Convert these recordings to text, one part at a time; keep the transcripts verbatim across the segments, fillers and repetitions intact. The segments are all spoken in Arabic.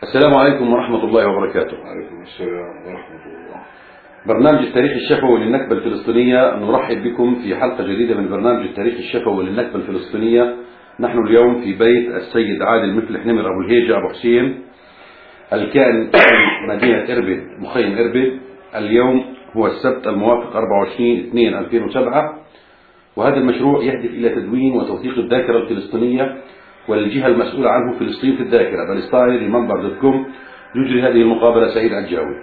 السلام عليكم ورحمة الله وبركاته. وعليكم السلام ورحمة الله. برنامج التاريخ الشفوي للنكبة الفلسطينية، نرحب بكم في حلقة جديدة من برنامج التاريخ الشفوي للنكبة الفلسطينية. نحن اليوم في بيت السيد عادل مفلح نمر أبو الهيجة أبو حسين، الكائن في مدينة إربد مخيم إربد. اليوم هو السبت الموافق أربعة وعشرين اثنين ألفين وسبعة، وهذا المشروع يهدف إلى تدوين وتوثيق الذاكرة الفلسطينية والجهة المسؤولة عنه فلسطين في الذاكرة بالستايل المنبر دوت كوم. يجري هذه المقابلة سعيد عجاوي.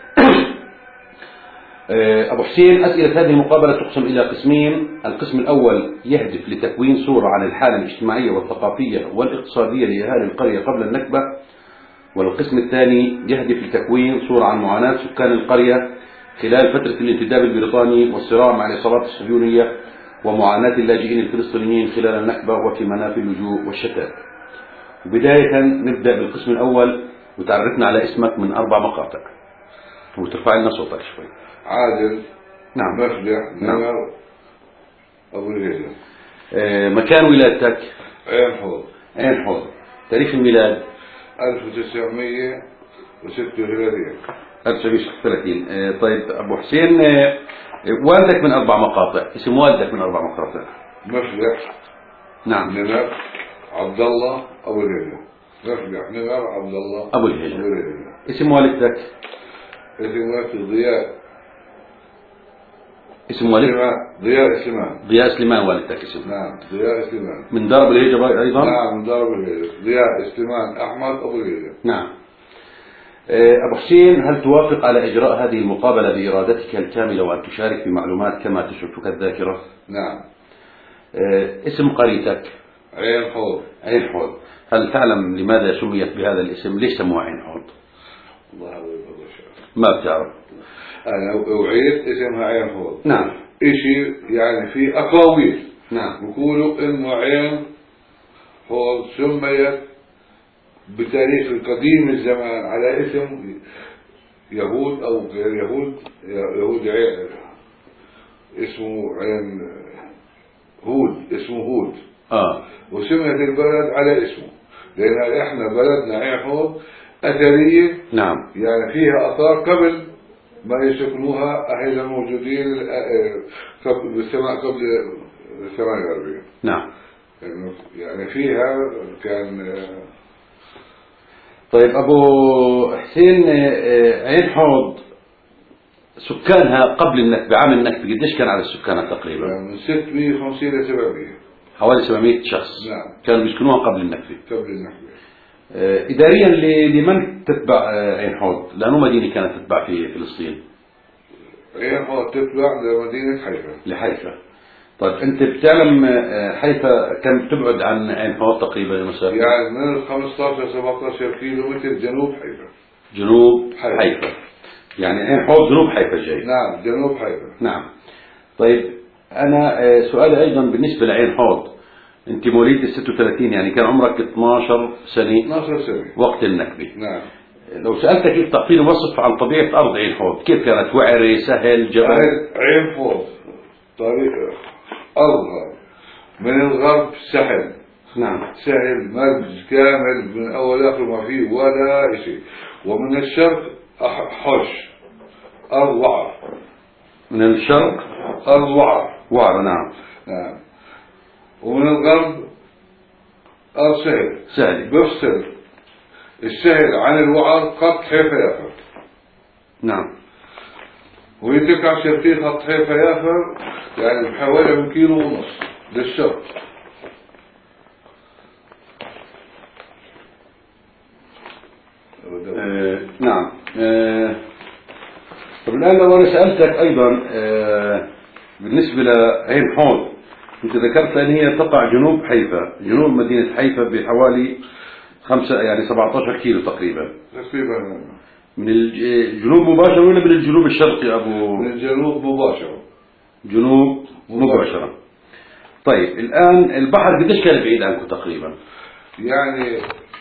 أبو حسين، أسئلة هذه المقابلة تقسم إلى قسمين. القسم الأول يهدف لتكوين صورة عن الحالة الاجتماعية والثقافية والاقتصادية لأهالي القرية قبل النكبة، والقسم الثاني يهدف لتكوين صورة عن معاناة سكان القرية خلال فترة الانتداب البريطاني والصراع مع العصابات الصهيونية ومعاناة اللاجئين الفلسطينيين خلال النكبة وفي منافي اللجوء والشتات. بداية نبدأ بالقسم الأول، وتعرفنا على اسمك من أربع مقاطع وترفع لنا صوتك شوي. عادل نعم مفلح نعم. نمر أبو الهيجة. آه، مكان ولادتك؟ عين حوض. عين حوض. تاريخ الميلاد؟ ألف وتسعمية وستة وثلاثين. ألف وتسعمية وستة وثلاثين. آه، طيب أبو حسين، آه، والدك من أربع مقاطع، اسم والدك من أربع مقاطع؟ مفلح نعم. نمر عبد الله أبو الهيجة. مفلح نمر عبد الله أبو الهيجة. أبو الهيجة. اسم والدتك؟ اسم والدي ضياء. اسم والدك؟ ضياء سليمان. ضياء سليمان والدتك اسم؟ نعم ضياء سليمان. من دار أبو الهيجة أيضا؟ نعم من دار أبو الهيجة. ضياء سليمان أحمد أبو الهيجة. نعم. أبو حسين، هل توافق على إجراء هذه المقابلة بإرادتك الكاملة وأن تشارك في معلومات كما تشرفك الذاكرة؟ نعم. اسم قريتك؟ عين حوض. عين حوض. هل تعلم لماذا سميت بهذا الاسم؟ ليش سموها عين حوض؟ الله يبارك فيك. ما بتعرف؟ أنا وعيت اسمها عين حوض. نعم. إشي يعني في أقاويل. نعم. بيقولوا إنه عين حوض سميت بتاريخ القديم الزمان على اسم يهود أو غير يهود. يهود عين اسمه عين هود، اسمه هود. آه. وسميت البلد على اسمه، لأن إحنا بلدنا عين حوض أثرية. نعم. يعني فيها آثار قبل ما يسكنوها أهل الموجودين قبل بالسماء قبل الثمانية وأربعين. نعم. يعني فيها كان. طيب أبو حسين، عين حوض سكانها قبل النكبة، عام النكبة قديش كان على السكان تقريبا؟ من ستمية وخمسين إلى سبعمية. حوالي سبعمية شخص. نعم. كانوا بيسكنوها قبل النكبة. قبل النكبة. إداريا لمن تتبع عين حوض؟ لأنه مدينة كانت تتبع في فلسطين. عين حوض تتبع لمدينة حيفا. لحيفا. طيب أنت بتعلم حيفا كم تبعد عن عين حوض تقريبا مثلا؟ يعني من خمسطعش سبعطعش كيلو متر جنوب حيفا. جنوب حيفا. حيفا. يعني عين حوض جنوب حيفا جاي. نعم جنوب حيفا. نعم. طيب أنا سؤالي أيضا بالنسبة لعين حوض، أنت مواليد ستة وثلاثين، يعني كان عمرك اثناشر سنة. اثناشر سنة وقت النكبة. نعم. لو سألتك كيف تعطيني وصف عن طبيعة أرض عين حوض، كيف كانت؟ وعرة، سهل، جبل؟ عين حوض طريق أرضها من الغرب سهل. نعم. سهل مرج كامل من أول آخر ما فيه ولا شيء. ومن الشرق حش أرض وعر. من الشرق أرض وعر. وعر. نعم. نعم. ومن الغرب أرض سهل. سهل. بفصل السهل عن الوعر خط حيفا يافر. نعم. ويتقع شرقي خط حيفا يافر، يعني بحوالي من كيلو ونص للشرق. آه نعم. آه طب الآن لو أنا سألتك أيضا آه بالنسبة لعين حوض، أنت ذكرت أن هي تقع جنوب حيفا، جنوب مدينة حيفا بحوالي خمسة يعني سبعة عشر كيلو تقريبا. تقريبا. من الجنوب مباشرة ولا من الجنوب الشرقي أبو؟ من الجنوب مباشرة. جنوب مباشرة. طيب الآن البحر قديش كان بعيد عنكم تقريبا؟ يعني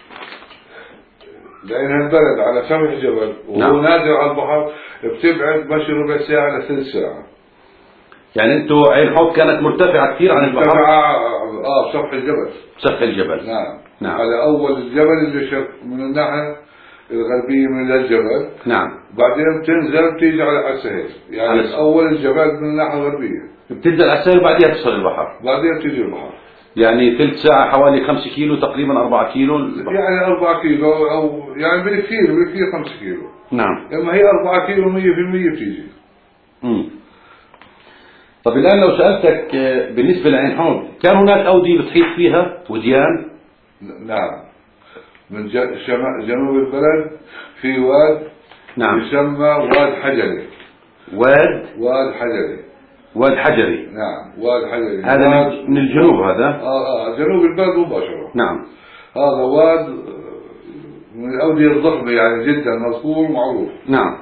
لأن البلد على سفح جبل وهو نعم. نازل على البحر، بتبعد مشي ربع ساعة لثلث ساعة. يعني انتوا عين حوض كانت مرتفعة كثير عن البحر؟ مرتفعة اه سفح الجبل. سفح الجبل. نعم. نعم. على أول الجبل اللي شف من الناحية الغربية من الجبل. نعم. بعدين بتنزل بتيجي على عسير، يعني على أول الجبل من الناحية الغربية. بتنزل على عسير وبعدين تصل البحر. بعدين بتيجي البحر. يعني ثلث ساعة حوالي خمسة كيلو تقريبا، أربعة كيلو البحر. يعني أربعة كيلو أو يعني بالكثير بالكثير خمسة كيلو. نعم. لما هي أربعة كيلو مية في المية بتيجي. امم. طب الآن لو سألتك بالنسبة لعين حوض، كان هناك أودية بتحيط فيها وديان؟ نعم. من شمال جنوب البلد في واد نعم يسمى واد حجري. واد واد حجري. واد حجري. نعم واد حجري. هذا من الجنوب هذا؟ اه اه جنوب البلد مباشرة. نعم. هذا واد من الأودية الضخمة يعني جدا مذكور معروف. نعم.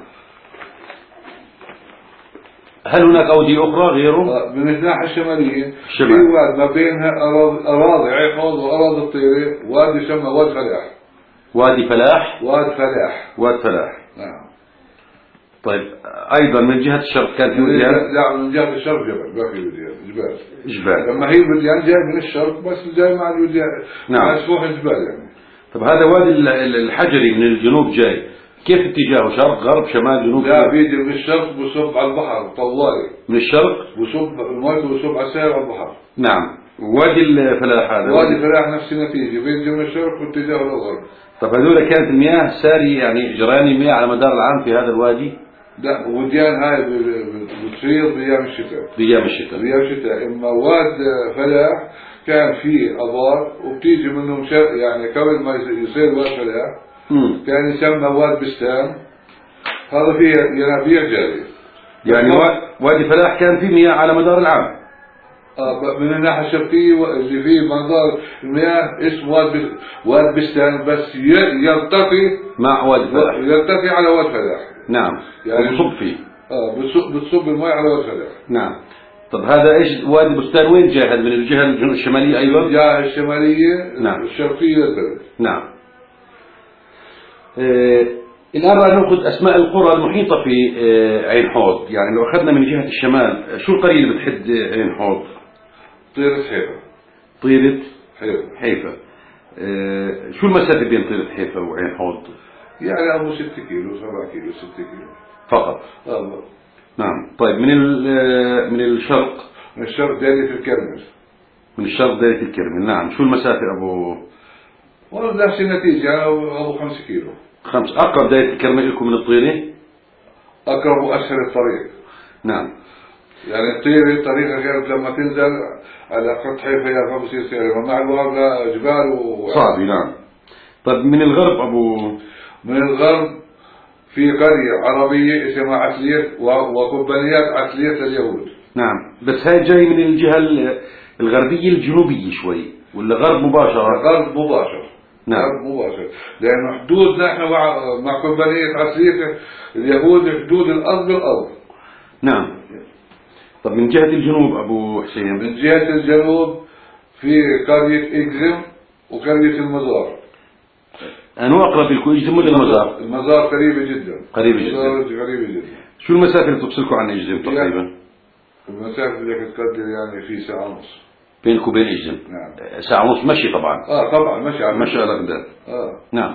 هل هناك أودية أخرى غيره؟ من الناحية الشمالية الشمال. في واد ما بينها أراضي أراضي عين حوض وأراضي الطيرة، واد يسمى واد فلاح. وادي فلاح. واد فلاح. واد فلاح. نعم. طيب أيضا من جهة الشرق كان في وديان؟ لا من جهة الشرق جبل، ما في وديان، جبال. جبال. لما هي وديان جاي من الشرق بس جاي مع الوديان. نعم. مع سفوح الجبال يعني. طب هذا وادي الحجري من الجنوب جاي، كيف اتجاهه؟ شرق غرب شمال جنوب؟ لا بيجي من الشرق بصب على البحر طوالي. من الشرق؟ بصب المي بصب على سير على البحر. نعم. وادي الفلاح هذا؟ وادي الفلاح نفس النتيجة، بيجي من الشرق واتجاهه للغرب. طب هذول كانت المياه ساري يعني جريان المياه على مدار العام في هذا الوادي؟ لا وديان هاي بتصير بأيام الشتاء. بأيام الشتاء. بأيام الشتاء. إما واد فلاح كان فيه أبار وبتيجي منهم يعني قبل ما يصير واد فلاح مم. كان يسمى واد بستان، هذا فيه ينابيع جارية. يعني وادي فلاح كان فيه مياه على مدار العام. آه من الناحية الشرقية اللي فيه مدار المياه اسمه واد واد بستان، بس يلتقي مع واد فلاح. يلتقي على واد فلاح. نعم. يعني بتصب فيه. اه بتصب بتصب الماء على واد فلاح. نعم. طب هذا ايش وادي بستان وين جاي؟ من الجهة الشمالية أيضا؟ الجهة الشمالية. نعم. الشرقية للبلد. نعم. آه الآن راح نأخذ أسماء القرى المحيطة في آه عين حوض، يعني لو أخذنا من جهة الشمال شو القرية اللي بتحد عين حوض؟ طيرة حيفا. طيرة حيفا. حيفا. آه شو المسافة بين طيرة حيفا وعين حوض؟ يعني أبو ستة كيلو سبعة كيلو ستة كيلو فقط. الله. نعم. طيب من من الشرق؟ من الشرق دايرة الكرمل. من الشرق دايرة الكرمل. نعم. شو المسافة أبو؟ والله نفس النتيجة أبو خمسة كيلو. خمس. أقرب دايرة الكرمل لكم من الطيرة؟ أقرب وأسهل الطريق. نعم. يعني الطيرة طريقة غير لما تنزل على خط حيفا يا خمسة سيارة مع الواقع جبال و صعب. نعم. طيب من الغرب أبو؟ من الغرب في قرية عربية اسمها عتلية وكومبانيات عتلية اليهود. نعم. بس هاي جاي من الجهة الغربية الجنوبية شوي ولا غرب مباشرة؟ غرب مباشر. نعم. غرب مباشر لأن حدودنا احنا مع كومبانية عتلية اليهود حدود الأرض بالأرض. نعم. طب من جهة الجنوب أبو حسين؟ من جهة الجنوب في قرية إجزم وقرية المزار. أنو أقرب لكم إجزم ولا المزار؟ المزار قريبة جدا. قريبة جدا. المزار قريبة جدا. شو المسافة اللي تفصلكم عن إجزم تقريبا؟ المسافة اللي تقدر يعني في ساعة ونص. بينك وبين إجزم؟ نعم. ساعة ونص مشي طبعا. آه طبعا مشي على مشي على بغداد. آه. نعم.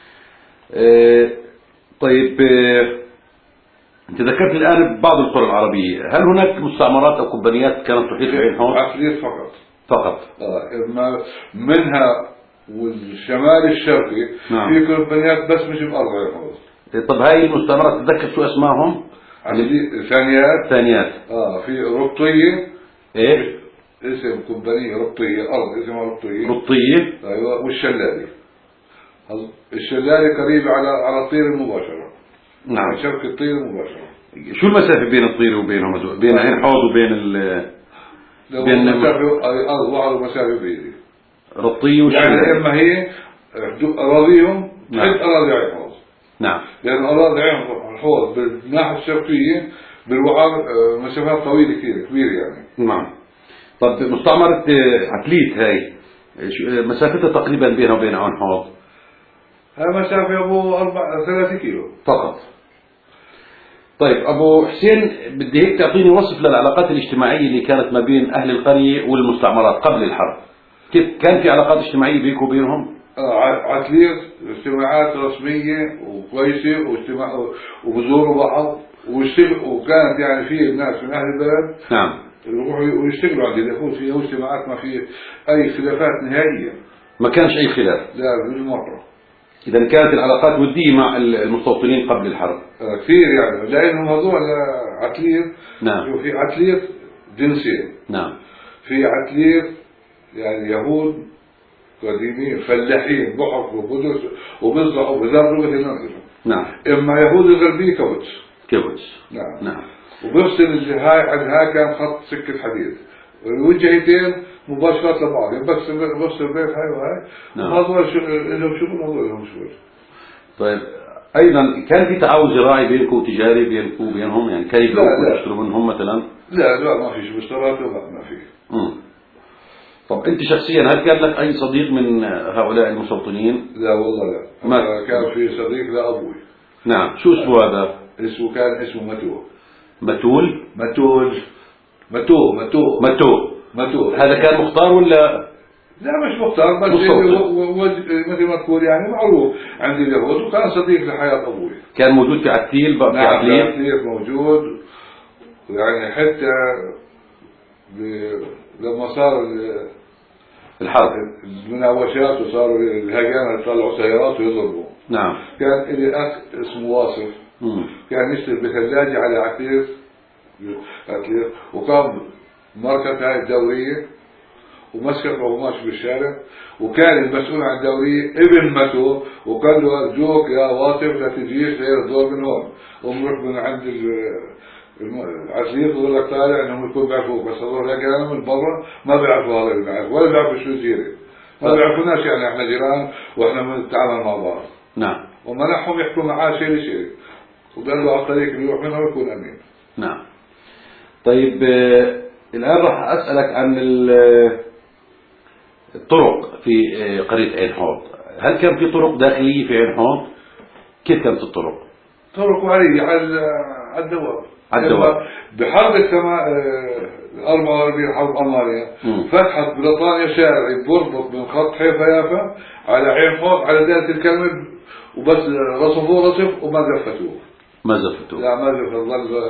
آه طيب آه أنت ذكرت الآن بعض القرى العربية، هل هناك مستعمرات أو كومبانيات كانت تحيط بعين حوض؟ عتلية فقط. فقط. آه منها والشمال الشرقي. نعم. في كومبانيات بس مش بأرض عين حوض. طب هاي المستعمرات تذكر شو اسمائهم؟ ثانيات. ثانيات. اه في ربطية. ايه؟ اسم كومبانية ربطية، أرض اسمها ربطية. ربطية. ايوه والشلالي. الشلالي قريبة على على الطير المباشرة. نعم. شرق الطير المباشرة. شو المسافة بين الطير وبينهم بين عين حوض وبين ال بين مسافة أرض وعرض مسافة بعيدة. ربطية والشلالي. يعني إما هي أراضيهم نعم. حد أراضي عين حوض. نعم. لأن أراضي عين حوض بالناحية الشرقية بالوعر مسافات طويلة كثير كبيرة يعني. نعم. طب مستعمرة عتليت هاي مسافتها تقريبا بينها وبين عين حوض؟ هاي مسافة أبو أربع ثلاثة كيلو فقط. طيب أبو حسين بدي هيك تعطيني وصف للعلاقات الاجتماعية اللي كانت ما بين أهل القرية والمستعمرات قبل الحرب. كيف كان في علاقات اجتماعية بينك وبينهم؟ عتلير اجتماعات رسمية وكويسة واجتماع وبزوروا بعض وكانت يعني في ناس من أهل البلد نعم يروحوا ويشتغلوا عندي يكون فيها اجتماعات ما في أي خلافات نهائية. ما كانش أي خلاف؟ لا بالمرة. إذا كانت العلاقات ودية مع المستوطنين قبل الحرب؟ كثير يعني، لأنه هذول عتلير نعم. في عتلير جنسين. نعم. في عتلير يعني يهود قديمين فلاحين بحروا وبدرس وبزرعوا وبزرعوا مثل المنزل. نعم. إما يهود الغربية كوتش. كوتش. نعم. نعم. وبفصل اللي هاي عن هاي كان خط سكة حديد الوجهتين مباشرة لبعض، يعني بس بفصل بين هاي وهاي. نعم. وهذول لهم شغل وهذول لهم شغل. طيب أيضا كان في تعاون زراعي بينكم وتجاري بينكم وبينهم، يعني كان يبيعوا ويشتروا منهم مثلا؟ لا لا ما فيش مشتريات ولا ما في. امم طب أنت شخصيا هل كان لك أي صديق من هؤلاء المستوطنين؟ لا والله لا. ما كان في صديق لأبوي. نعم. شو اسمه هذا؟ اسمه كان اسمه متول. متول؟ متول متول متول متول متول. هذا كان مختار ولا؟ لا مش مختار بس مثل ما تقول يعني معروف عند اليهود، وكان صديق لحياة أبوي. كان موجود في عتيل بقى؟ في نعم عتيل عتيل موجود، يعني حتى لما صار الحرب المناوشات وصاروا الهجانة يطلعوا سيارات ويضربوا. نعم. كان لي أخ اسمه واصف. مم. كان يشتري بثلاجة على عتيل عتيل، وكان ماركة هاي الدورية ومسكت وهو ماشي بالشارع، وكان المسؤول عن الدورية ابن متو، وقال له أرجوك يا واصف لا تجيش غير الدور من هون، ومروح من عند العزيز ويقول لك طالع انهم يكون بيعرفوك، بس هذول هيك من برا ما بيعرفوا هذا اللي بيعرف ولا بيعرفوا شو زيرة، ما بيعرفوناش يعني احنا جيران واحنا بنتعامل مع بعض. نعم. ومنحهم يحكوا معاه شيء لشيء، وقال له على الطريق اللي يروح منه يكون امين. نعم. طيب آه الآن راح أسألك عن الطرق في قرية عين حوض. هل كان في طرق داخلية في عين حوض؟ كيف كانت الطرق؟ طرق عالية على الدواب. على الدواب. بحرب السماء أربعة وأربعين حرب ألمانيا فتحت بريطانيا شارع بربط من خط حيفا يافا على عين حوض على دائرة الكلمة، وبس رصفوه رصف وما زفتوه. ما زفتوه؟ لا ما زفت. ظل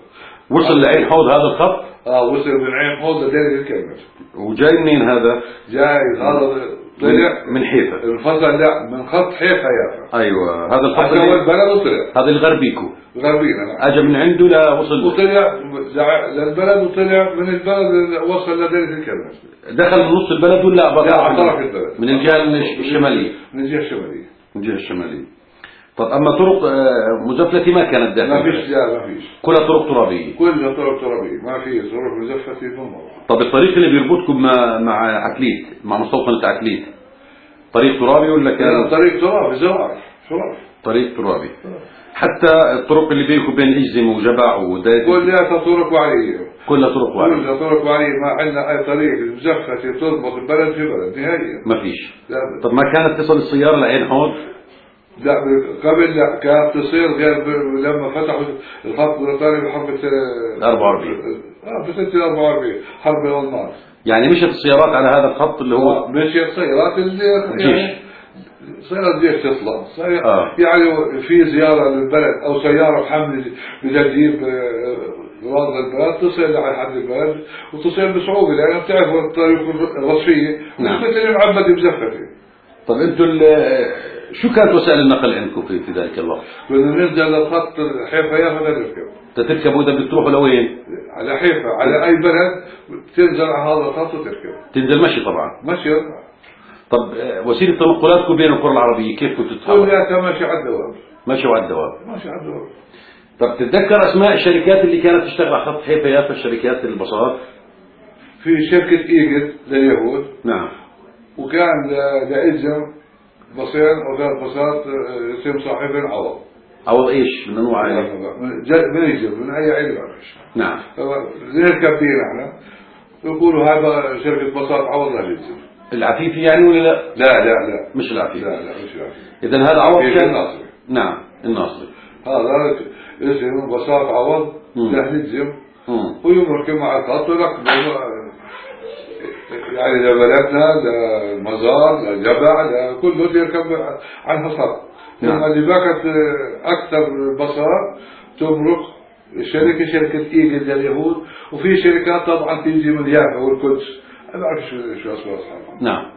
وصل لعين حوض هذا الخط؟ اه وصل من عين حوض لدائرة الكلمة. وجاي منين هذا؟ جاي هذا طلع من حيفا. انفصل لا من خط حيفا يافا. ايوه هذا الخط اللي هو البلد وطلع. هذا الغربيكو. غربينا نعم. اجى من عنده لا وصل وطلع للبلد، وطلع من البلد وصل لدائرة الكلمة. دخل من نص البلد ولا بقى؟ لا على طرف البلد. من الجهة الشمالية. من الجهة الشمالية. من الجهة الشمالية. طب أما طرق مزفلتة ما كانت داخل؟ ما فيش. لا ما فيش. كلها طرق ترابية. كلها طرق ترابية، ما في طرق مزفلتة بالمرة. طب الطريق اللي بيربطكم مع مع عتليت، مع مستوطنة عتليت، طريق ترابي ولا كان؟ طريق ترابي زراعي. طريق ترابي. حتى الطرق اللي بينكم بين إجزم وجبع ودايت كلها طرق وعرية. كلها طرق وعرية. كلها طرق وعرية، ما عندنا أي طريق مزفلتة تربط البلد في بلد نهائيا. ما فيش. طب ما كانت تصل السيارة لعين حوض؟ لا قبل لا كانت تصير غير لما فتحوا الخط البريطاني بحرب أربعة وأربعين. اه بسنة أربعة وأربعين حرب الألمان. يعني مشت السيارات على هذا الخط اللي هو آه مشيت سيارات الجيش. سيارة الجيش تطلع آه. يعني في زيارة للبلد أو سيارة حمل بتجيب غراض البلد تصل على حد البلد وتصل بصعوبة، لأن بتعرف الطريق الرصفية نعم. مثل المعبد مزفتة. طب أنتوا شو كانت وسائل النقل عندكم في في ذلك الوقت؟ بدنا ننزل للخط حيفا يافا نركب. تركبوا إذا بتروحوا لوين؟ على حيفا، على أي بلد تنزل على هذا الخط وتركب. تنزل مشي طبعا. مشي. طب وسيلة تنقلاتكم بين القرى العربية كيف كنتوا تتحركوا؟ كلها ماشي على الدوام. ماشي على الدوام. ماشي على الدوام. طب تتذكر أسماء الشركات اللي كانت تشتغل على خط حيفا يافا، الشركات الباصات؟ في شركة إيجد لليهود. نعم. وكان لإجم بصين وثلاث بصات اسم صاحبين عوض. عوض إيش؟ من أنواع إيه؟ من إيجم من أي عيد بعرفش. نعم. نركب بينا احنا يقولوا هذا شركة بصات عوض لإجم. العفيفي يعني ولا لا؟ لا لا لا مش العفيفي. لا لا مش العفيفي. إذا هذا عوض كان الناصري. نعم الناصري. هذا اسم بصات عوض له نجم ويمركب مع الخط ويركب يعني لبلدنا لمزار لجبع لكله يركب عن حصار. لما اللي باكت أكثر بصار تمرق شركة شركة إيجل لليهود، وفي شركات طبعا تيجي من يافا والقدس. أنا أعرف شو شو أسماء أصحابها. نعم.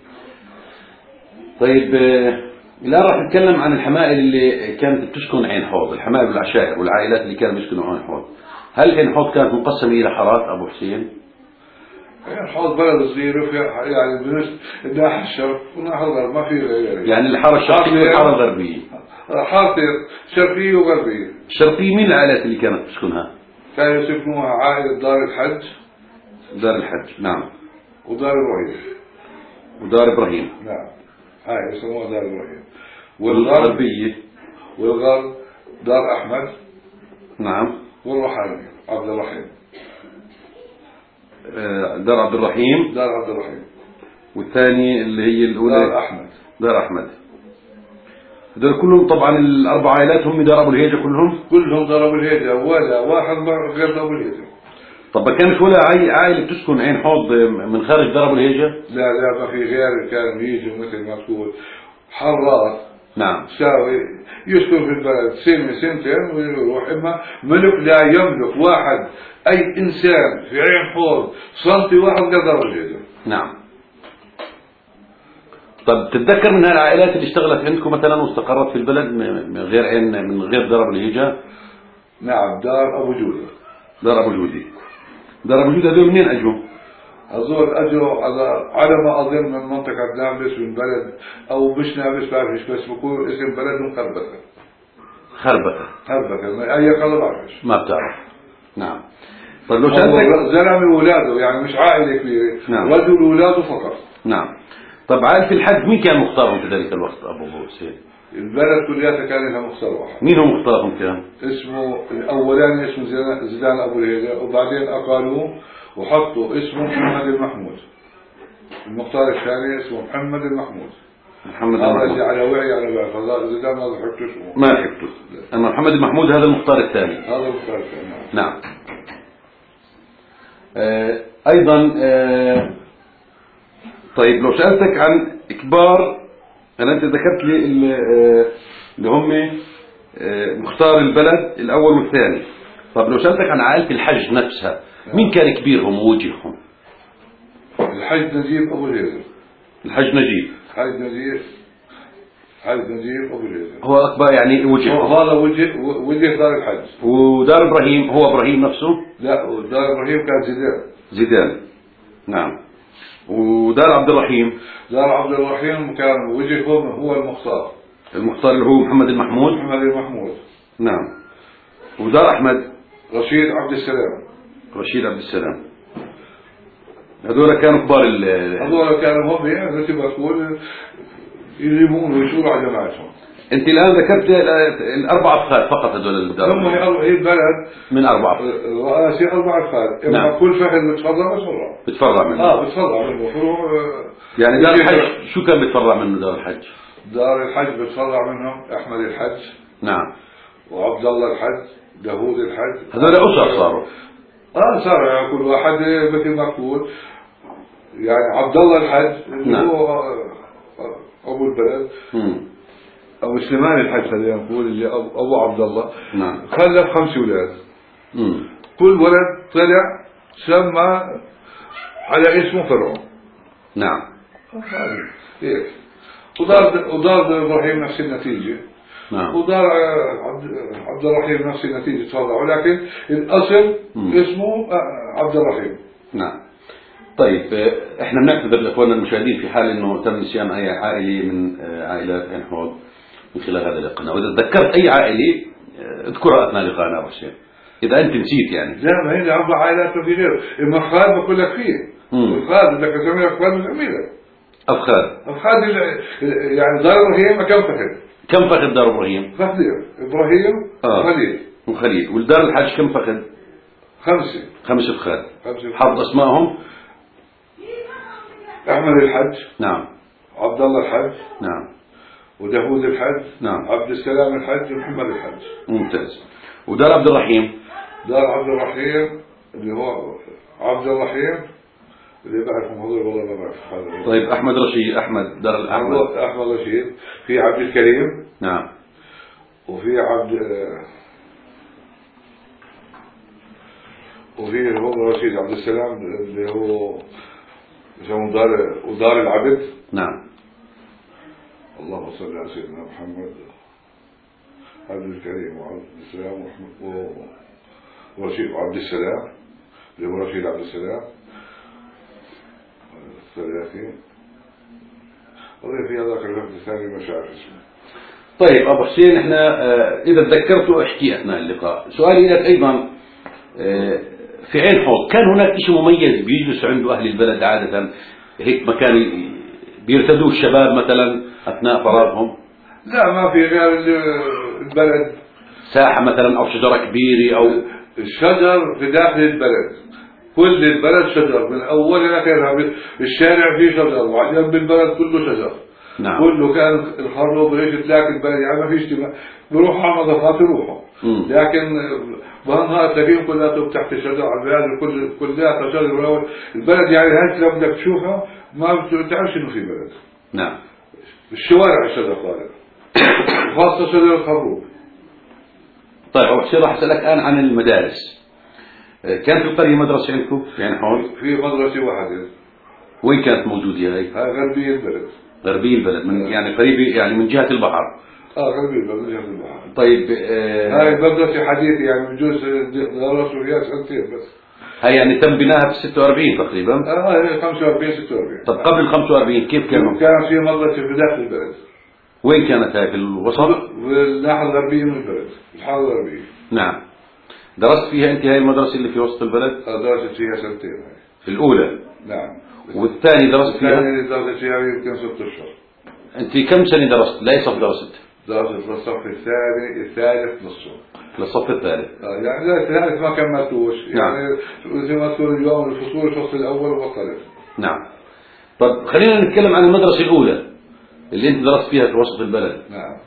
طيب الآن راح نتكلم عن الحمائل اللي كانت بتسكن عين حوض، الحمائل والعشائر والعائلات اللي كانوا بيسكنوا عين حوض. هل عين حوض كانت مقسمة إلى حارات أبو حسين؟ عين حوض بلد صغير وفيها يعني بنص ناحية الشرق وناحية الغرب، ما في غير. يعني الحارة الشرقية والحارة الغربية. حارة شرقية وغربية. الشرقية مين العائلات اللي كانت تسكنها؟ كانوا يسكنوها عائلة دار الحج. دار الحج نعم. ودار إبراهيم. ودار إبراهيم. نعم. هاي يسموها دار إبراهيم. والغربية. والغرب دار أحمد. نعم. والرحمن عبد الرحيم. دار عبد الرحيم. دار عبد الرحيم. والثاني اللي هي الأولى دار أحمد. دار أحمد. هذول كلهم طبعا الأربع عائلات هم دار أبو الهيجة كلهم؟ كلهم دار أبو الهيجة، ولا واحد غير أبو الهيجة. طب ما كانش ولا عائلة بتسكن عين حوض من خارج دار أبو الهيجة؟ لا لا، ما في غير، كان يجي مثل ما تقول حراس. نعم. ساوي يسكن في البلد سنة سنتين ويروح. إما ملك لا يملك واحد أي إنسان في عين حوض سنتي واحد غير دار أبو الهيجة. نعم. طب تتذكر من هالعائلات اللي اشتغلت عندكم مثلا واستقرت في البلد من غير عين من غير دار أبو الهيجة؟ نعم. دار أبو جودة. دار أبو جودي. دار أبو جودة هذول منين أجوا؟ هذول أجوا على على ما أظن من منطقة نابلس من بلد، أو مش نابلس بعرفش، بس بقول اسم بلدهم خربكة. خربكة. خربكة أي قلب بعرفش. ما بتعرف. نعم. طيب لو سألتك زلمة وولاده، يعني مش عائلة كبيرة. نعم. رجل وولاده فقط. نعم. طب عائلة الحج مين كان مختارهم في ذلك الوقت أبو حسين؟ البلد كلها كان لها مختار واحد. مين هو مختارهم كان؟ اسمه الأولاني اسمه زيدان أبو الهيجة، وبعدين أقالوه وحطوا اسمه محمد المحمود. المختار الثاني اسمه محمد المحمود. محمد المحمود. على وعي على وعي، فالله زيدان ما حكته اسمه. ما حكته. أما محمد المحمود هذا المختار الثاني. هذا المختار الثاني. نعم. آه أيضا آه طيب لو سألتك عن كبار، أنا أنت ذكرت لي اللي هم مختار البلد الأول والثاني. طب لو سألتك عن عائلة الحج نفسها، مين كان كبيرهم ووجههم؟ الحج نجيب أبو الهيجة. الحج نجيب. حج نجيب. حج نجيب أبو الهيجة. هو أكبر يعني وجههم. هذا وجه وجه دار الحج. ودار إبراهيم هو إبراهيم نفسه؟ لا، دار إبراهيم كان زيدان. زيدان. نعم. ودار عبد الرحيم. دار عبد الرحيم كان وجههم هو المختار. المختار اللي هو محمد المحمود. محمد المحمود. نعم. ودار أحمد. رشيد عبد السلام. رشيد عبد السلام. هذول كانوا كبار ال هذول كانوا هم يعني مثل ما تقول يلمون ويشوروا على جماعتهم. أنت الآن ذكرت الأربع أفخاذ فقط هذول الدار. هم هي البلد من أربعة. رئاسي أربع أفخاذ. نعم. كل فخذ بتفرع بتفرع. بتفرع منه. آه بتفرع منه. يعني دار الحج شو كان بتفرع منه دار الحج؟ دار الحج بتفرع منهم أحمد الحج. نعم. وعبد الله الحج. داوود الحج. هذول أسر صاروا. آه صار يعني كل واحد مثل ما تقول يعني عبد الله الحج اللي نعم. هو أبو البلد. مم. أبو سليمان الحج خلينا نقول اللي أبو عبد الله. نعم. خلف خمس أولاد. مم. كل ولد طلع سمى على اسمه فرعون. نعم. هيك. ودار ودار إبراهيم نفس النتيجة. نعم. ودار عبد الرحيم نفس النتيجة تفرع، ولكن الأصل مم. اسمه عبد الرحيم. نعم. طيب احنا بنعتذر لاخواننا المشاهدين في حال انه تم نسيان اي عائله من عائلات عين حوض من خلال هذا اللقاء، واذا تذكرت اي عائله اذكرها اثناء لقائنا ابو حسين اذا انت نسيت يعني. لا، ما هي اربع عائلات وفي غيره. اما خالد بقول لك فيه. الخالد بدك تسميه خالد جميله. افخاذ. افخاذ يعني دار ابراهيم كم فخذ؟ كم فخذ دار ابراهيم؟ فخذين. ابراهيم وخليل. آه. وخليل. والدار الحج كم فخذ؟ خمسه. خمسه افخاذ. خمسه. حافظ اسمائهم؟ احمد الحج. نعم. عبد الله الحج. نعم. وداوود الحج. نعم. عبد السلام الحج ومحمد الحج. ممتاز. ودار عبد الرحيم؟ دار عبد الرحيم اللي هو عبد الرحيم اللي بعرفهم هذول والله ما بعرف هذا. طيب أحمد رشيد، أحمد دار الأحمد، أحمد رشيد، في عبد الكريم. نعم. وفي عبد وفي هو رشيد عبد السلام اللي هو اسمه دار ودار العبد. نعم. اللهم صل على سيدنا محمد. عبد الكريم وعبد السلام ورشيد وعبد السلام اللي هو رشيد عبد السلام الثلاثين. والله في هذاك الوقت الثاني مش عارف اسمه. طيب أبو حسين، احنا اه إذا تذكرته احكي أثناء اللقاء. سؤالي لك أيضا، اه في عين حوض كان هناك شيء مميز بيجلس عنده أهل البلد عادة، هيك مكان بيرتدوه الشباب مثلا أثناء فراغهم؟ لا، ما في غير البلد، ساحة مثلا أو شجرة كبيرة أو الشجر في داخل البلد. كل البلد شجر من أول إلى آخرها. الشارع فيه شجر وبعدين بالبلد كله شجر. نعم. كله كان الخروب ليش تلاقي البلد يعني ما فيش اجتماع، بروحوا على مضافات يروحوا. لكن بهالنهار تلاقيهم كلها تحت الشجر على البلد، كل كلها شجر. البلد يعني هسه لو بدك تشوفها ما بتعرفش إنه في بلد. نعم. الشوارع الشجر طالع، وخاصة شجر الخروب. طيب أبو حسين، راح أسألك الآن عن المدارس. كان في القرية مدرسة عندكم يعني حوض؟ في مدرسة واحدة. وين كانت موجودة هاي؟ هاي غربية البلد. غربية البلد من يعني قريبة يعني من جهة البحر. اه غربية البلد من جهة البحر. طيب آه هاي مدرسة حديثة يعني بجوز درسوا فيها سنتين بس. هاي يعني تم بناها في ستة وأربعين تقريبا. اه هاي خمسة وأربعين ستة وأربعين. طب قبل ال خمسة وأربعين كيف كانوا؟ كان في مدرسة في داخل البلد. وين كانت هاي؟ في الوسط؟ في الناحية الغربية من البلد، الحارة الغربية. نعم. درست فيها أنت هاي المدرسة اللي في وسط البلد؟ اه درست فيها سنتين هاي. في الأولى؟ نعم. والثاني درست فيها؟ الثاني درست فيها يمكن ست أشهر. أنت كم سنة درست؟ لا صف درست؟ درست للصف الثاني الثالث نصه. للصف الثالث. اه يعني لا الثالث ما كملتوش. يعني نعم. زي ما تقول اليوم الفصول الفصل الأول وبطلت. نعم. طب خلينا نتكلم عن المدرسة الأولى اللي أنت درست فيها في وسط البلد. نعم.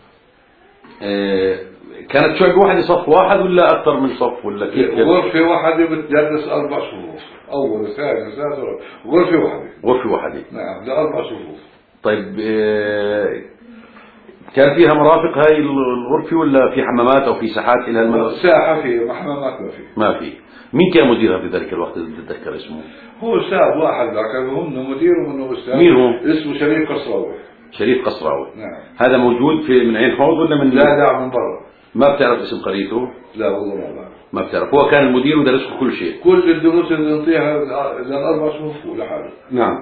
آه كانت شعب واحدة صف واحد ولا أكثر من صف ولا كيف؟ غرفة واحدة بتدرس أربع صفوف، أول ثاني ثالث غرفة واحدة. غرفة واحدة. نعم، ده أربع صفوف. طيب آه كان فيها مرافق هاي الغرفة ولا في حمامات أو في ساحات إلى المدرسة؟ ساحة فيه، حمامات ما فيه. ما في. مين كان مديرها في ذلك الوقت إذا تتذكر اسمه؟ هو أستاذ واحد ذاك، هم مدير ومنه أستاذ. مين هو؟ اسمه شريف قصراوي. شريف قصراوي. نعم. هذا موجود في من عين حوض ولا من؟ لا لا من برا. ما بتعرف اسم قريته؟ لا والله ما بعرف. ما بتعرف. هو كان المدير ودرسه كل شيء. كل الدروس اللي نعطيها للأربع صفوف لحاله. نعم.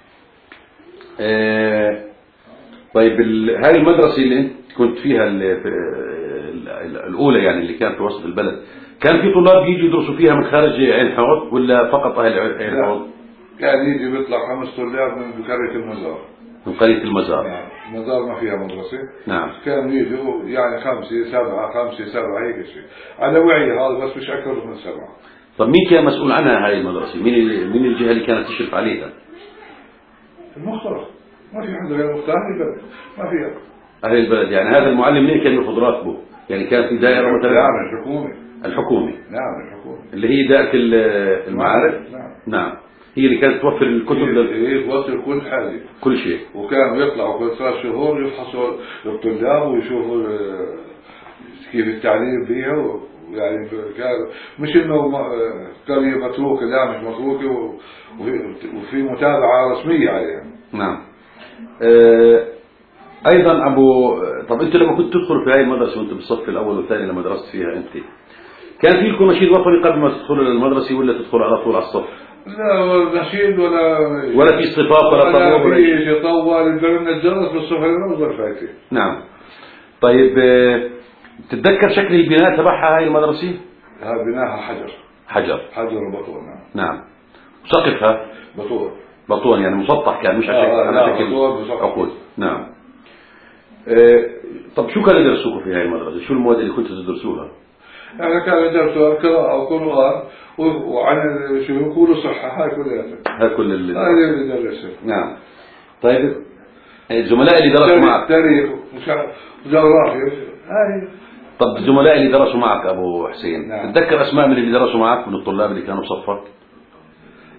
آه طيب هاي المدرسة اللي أنت كنت فيها اللي في الأولى يعني اللي كانت في وسط البلد، كان في طلاب يجوا يدرسوا فيها من خارج عين حوض ولا فقط أهل عين حوض؟ كان يجي بيطلع خمس طلاب من قرية المزار. من قرية المزار. نعم. المزار ما فيها مدرسة. نعم. كانوا يجوا يعني خمسة سبعة خمسة سبعة هيك شيء على وعي هذا، بس مش أكثر من سبعة. طب مين كان مسؤول عنها هاي المدرسة؟ مين مين الجهة اللي كانت تشرف عليها؟ المختار. ما في حدا غير مختار البلد، ما فيها. أهل البلد يعني. هذا المعلم مين كان ياخذ راتبه؟ يعني كان في دائرة مثلا؟ نعم الحكومة. الحكومة. نعم الحكومة. اللي هي دائرة المعارف. نعم. نعم. هي اللي كانت توفر الكتب. هي توفر كل حاجة. كل شيء. وكانوا يطلعوا كل ثلاث شهور يفحصوا الطلاب ويشوفوا كيف التعليم بيها. يعني كان مش انه قرية متروكة، لا مش متروكة، وفي متابعة رسمية عليها. نعم. أه ايضا ابو طب انت لما كنت تدخل في هاي المدرسة وانت بالصف الاول والثاني لما درست فيها انت، كان في لكم نشيد وطني قبل ما تدخلوا للمدرسة ولا تدخل على طول على الصف؟ لا نشيد ولا ولا في صفاف ولا طبوع ولا في شيء طوال البلد الجرس بالصفر الأول فاكر. نعم. طيب تتذكر شكل البناء تبعها هاي المدرسة؟ ها بناها حجر. حجر. حجر وبطون. نعم. نعم. سقفها بطون. بطون يعني مسطح كان مش على شكل آه على شكل عقود. نعم. أه طب شو كانوا يدرسوكم في هاي المدرسة؟ شو المواد اللي كنتوا تدرسوها؟ يعني كانوا يدرسوا قراءة وقرآن وعن شو يقولوا صحة. هاي كلها. هاي كل اللي هاي اللي درسوا. نعم. طيب الزملاء اللي درسوا معك تاريخ وجغرافيا هاي. طب الزملاء اللي درسوا معك ابو حسين، نعم. تتذكر اسماء من اللي درسوا معك من الطلاب اللي كانوا بصفك؟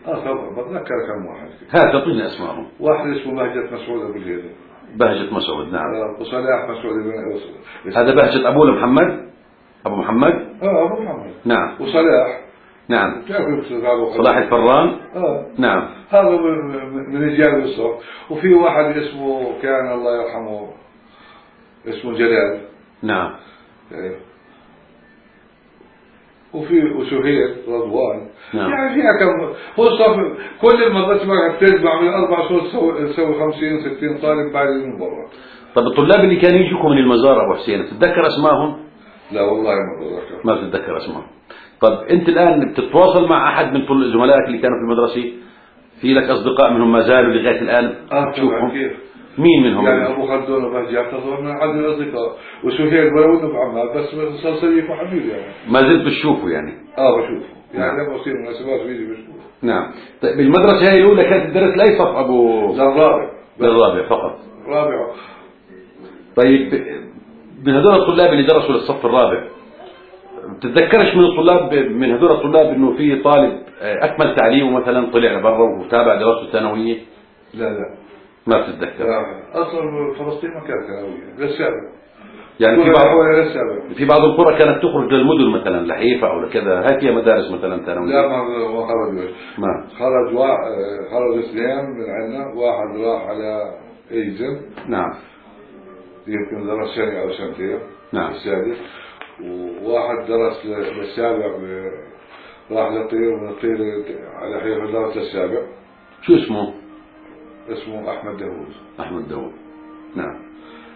اه طبعا بتذكر كم واحد. هات اعطيني اسمائهم. واحد اسمه بهجة مسعود ابو الهيدي. بهجة مسعود نعم. آه وصلاح مسعود بن. هذا بهجة ابوه محمد. ابو محمد. اه ابو محمد. نعم. وصلاح. نعم. تعرف صلاح الفران. اه نعم. هذا من من رجال مصر. وفي واحد اسمه كان الله يرحمه اسمه جلال. نعم. إيه. وفي وسهيل رضوان. نعم. يعني فيها كم هو صف كل المدرسة ما بتجمع من أربع شهور تسوي تسوي خمسين ستين طالب بعد من برا. طب الطلاب اللي كانوا يجوكم من المزار ابو حسين تتذكر اسمائهم؟ لا والله ما بتذكر. ما بتتذكر اسمائهم. طب انت الان بتتواصل مع احد من طل- زملائك اللي كانوا في المدرسة؟ في لك اصدقاء منهم ما زالوا لغايه الان اه تشوفهم؟ كيف؟ مين منهم؟ يعني ابو خلدون وبهجة يعتبر من احد الاصدقاء وسهيل ولو انه بعمال بس صار صديق وحبيبي يعني. ما زلت تشوفه يعني؟ اه بشوفه يعني نعم. لما بصير مناسبات بيجي بشوفه. نعم. طيب المدرسة هاي الأولى كانت تدرس لأي صف أبو؟ للرابع. للرابع فقط. رابع. طيب من هذول الطلاب اللي درسوا للصف الرابع بتتذكرش من الطلاب من هذول الطلاب إنه في طالب أكمل تعليمه مثلا طلع برا وتابع دراسته الثانوية؟ لا لا. ما بتتذكر. لا. اصلا فلسطين ما كانت ثانوية للسابع. يعني في بعض للسابع. في بعض القرى كانت تخرج للمدن مثلا لحيفا أو لكذا هاي فيها مدارس مثلا ثانوية؟ لا ما ما خرجوش. ما خرج واحد خرج اثنين من عندنا واحد راح على ايزن. نعم. يمكن درس سنة او سنتين. نعم. السادس. وواحد درس للسابع راح للطير ومن الطير على حيفا درس السابع. شو اسمه؟ اسمه احمد داوود. أحمد داوود. نعم.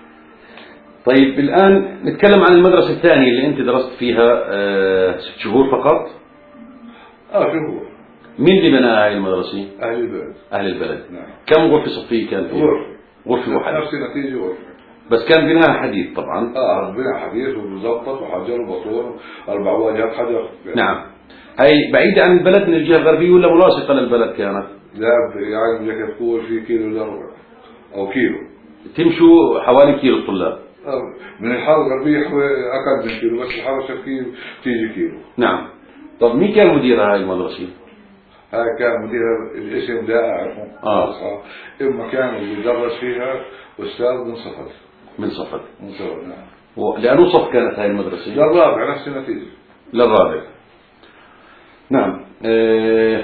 طيب الآن نتكلم عن المدرسة الثانية اللي أنت درست فيها آه ست شهور فقط. اه شو هو؟ مين اللي بناها هاي المدرسة؟ اهل البلد. أهل البلد. نعم. كم غرفة صفية كان فيها؟ غرفة. غرفة واحدة. نفس النتيجة غرفة. بس كان بناها حديث طبعا. اه بناء حديث ومظبط وحجر وبطون اربع واجهات حجر. نعم. هاي بعيدة عن البلد من الجهة الغربية ولا ملاصقة للبلد كانت؟ لا يعني بدك تقول في كيلو الا ربع او كيلو. تمشوا حوالي كيلو الطلاب. من الحاره الغربيه اقل من كيلو بس الحاره الشرقيه تيجي كيلو. نعم. طب مين كان مدير هاي المدرسة؟ هاي كان مدير الاسم لا اعرفه. اه. اما كان اللي بيدرس فيها استاذ من صفد. من صفد. من صفد نعم. لأنه صف كانت هاي المدرسة؟ للرابع نفس النتيجة. للرابع. نعم. اه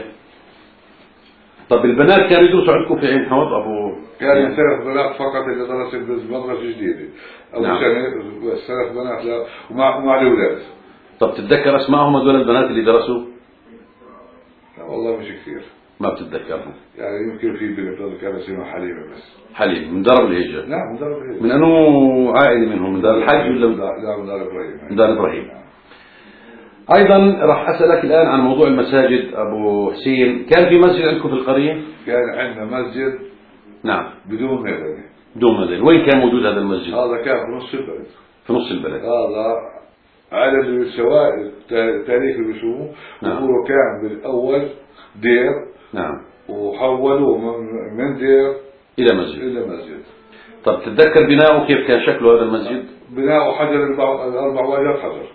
طب البنات كانوا يدرسوا عندكم في عين حوض أبو؟ كان يعني ثلاث بنات فقط اللي درست بمدرسة جديدة. أبو نعم. سنة بس ثلاث بنات لا ومع ومع الأولاد. طب تتذكر أسمائهم هذول البنات اللي درسوا؟ لا والله مش كثير. ما بتتذكرهم؟ يعني يمكن في بنت كان اسمها حليمة بس. حليم من دار الهجرة. نعم من دار إبراهيم. من أنه عائلة منهم من دار الحج ولا من لا لا من دار إبراهيم. من دار إبراهيم. أيضا راح أسألك الآن عن موضوع المساجد أبو حسين. كان في مسجد عندكم في القرية؟ كان عندنا مسجد. نعم. بدون ميدان. بدون ميدان. وين كان موجود هذا المسجد؟ هذا كان في نص البلد. في نص البلد. هذا على السوائل التاريخ اللي بيشوفوه. نعم. هو كان بالأول دير. نعم. وحولوه من من دير إلى مسجد. إلى مسجد. طب تتذكر بناؤه كيف كان شكله هذا المسجد؟ بناؤه حجر الأربع واجهات حجر.